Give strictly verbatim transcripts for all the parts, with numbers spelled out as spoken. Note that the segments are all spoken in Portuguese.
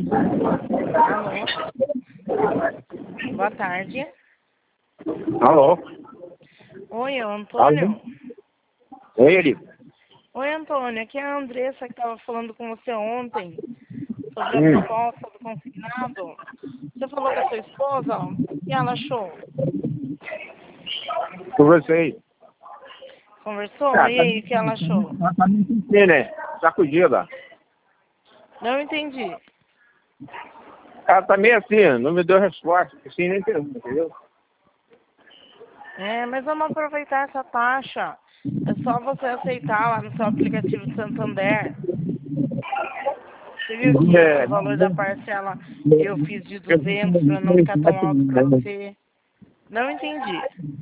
Alô? Boa tarde. Alô? Oi, é o Antônio? Oi, Eli. Oi, Antônio. Aqui é a Andressa que estava falando com você ontem sobre a Hum, proposta do consignado. Você falou com a sua esposa? O que ela achou? conversei. Conversou? Ah, E tá, aí, o que ela achou? tá, tá me sentindo, né? Sacudida. Não entendi. Ela tá meio assim, não me deu resposta, assim, nem pergunta, entendeu? É, mas vamos aproveitar essa taxa. É só você aceitar lá no seu aplicativo do Santander. Você viu que É, o valor da parcela eu fiz de duzentos para não ficar tão alto para você? Não entendi.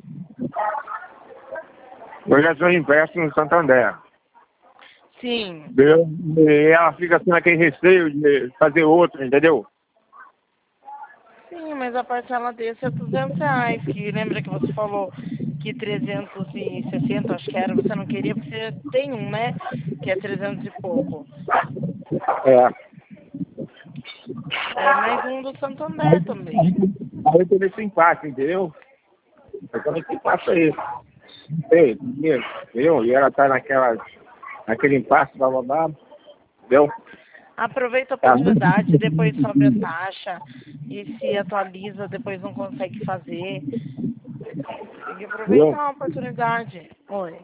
eu já sou impresso no Santander. Sim, Entendeu? E ela fica assim naquele receio de fazer outro, entendeu? sim, mas a parcela desse é duzentos reais, que lembra que você falou que trezentos e sessenta, acho que era, você não queria, porque você tem um, né? Que é trezentos e pouco. É. É mais um do Santander Aí, também. aí eu tô nesse empate, entendeu? Eu tô nesse empate aí. Ei, entendeu? E ela tá naquela, naquele impasse, blá blá blá, entendeu? Aproveita a Tá. oportunidade, depois sobe a taxa e se atualiza, depois não consegue fazer. Tem que Entendeu? aproveitar a oportunidade. Oi.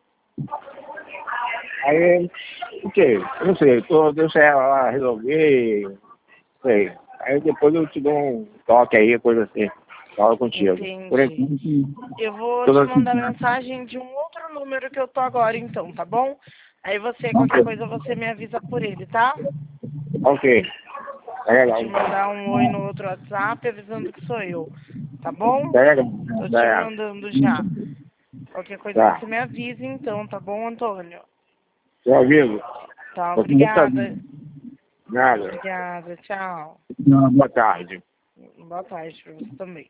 Aí, o quê? Eu não sei, tô, deixa ela lá resolver, não sei. Aí depois eu te dou um toque aí, coisa assim, falo contigo. Por Entendi. enquanto, Eu vou tô te assim. mandar mensagem de um outro número que eu tô agora, então, tá bom? Aí você, qualquer coisa, você me avisa por ele, tá? Ok, tá Vou legal te então. mandar um oi no outro WhatsApp avisando que sou eu, tá bom? Tá legal, Tô te tá, mandando já. Qualquer coisa tá. você me avisa, então, tá bom, Antônio? Seu amigo, Tá, tô com muita obrigada. nada. Obrigada, tchau. Boa tarde. Boa tarde pra você também.